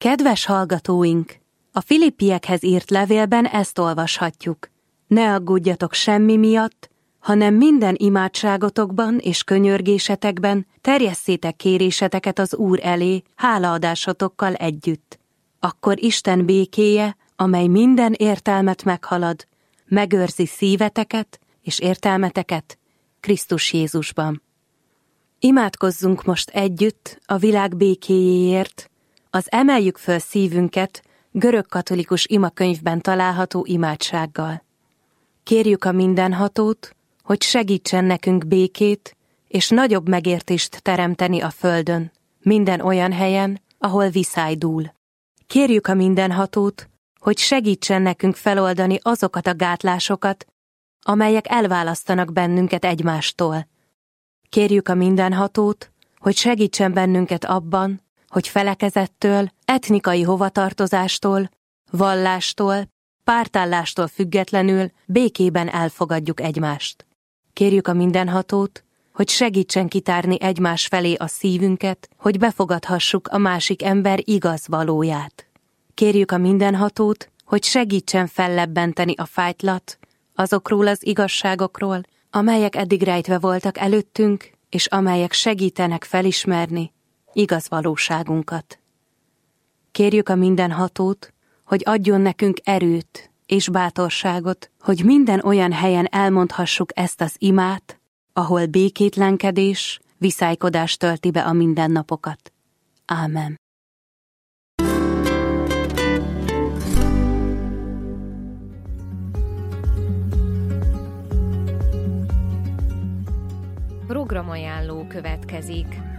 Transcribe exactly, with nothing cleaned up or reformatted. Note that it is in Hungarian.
Kedves hallgatóink! A Filippiekhez írt levélben ezt olvashatjuk. Ne aggódjatok semmi miatt, hanem minden imádságotokban és könyörgésetekben terjesszétek kéréseteket az Úr elé, hálaadásotokkal együtt. Akkor Isten békéje, amely minden értelmet meghalad, megőrzi szíveteket és értelmeteket Krisztus Jézusban. Imádkozzunk most együtt a világ békéjéért, az Emeljük föl szívünket görögkatolikus imakönyvben található imádsággal. Kérjük a Mindenhatót, hogy segítsen nekünk békét és nagyobb megértést teremteni a földön, minden olyan helyen, ahol viszály dúl. Kérjük a Mindenhatót, hogy segítsen nekünk feloldani azokat a gátlásokat, amelyek elválasztanak bennünket egymástól. Kérjük a Mindenhatót, hogy segítsen bennünket abban, hogy felekezettől, etnikai hovatartozástól, vallástól, pártállástól függetlenül békében elfogadjuk egymást. Kérjük a Mindenhatót, hogy segítsen kitárni egymás felé a szívünket, hogy befogadhassuk a másik ember igaz valóját. Kérjük a Mindenhatót, hogy segítsen fellebbenteni a fájtlat azokról az igazságokról, amelyek eddig rejtve voltak előttünk, és amelyek segítenek felismerni igaz valóságunkat. Kérjük a Mindenhatót, hogy adjon nekünk erőt és bátorságot, hogy minden olyan helyen elmondhassuk ezt az imát, ahol békétlenkedés, viszálykodás tölti be a mindennapokat. Ámen. Programajánló következik.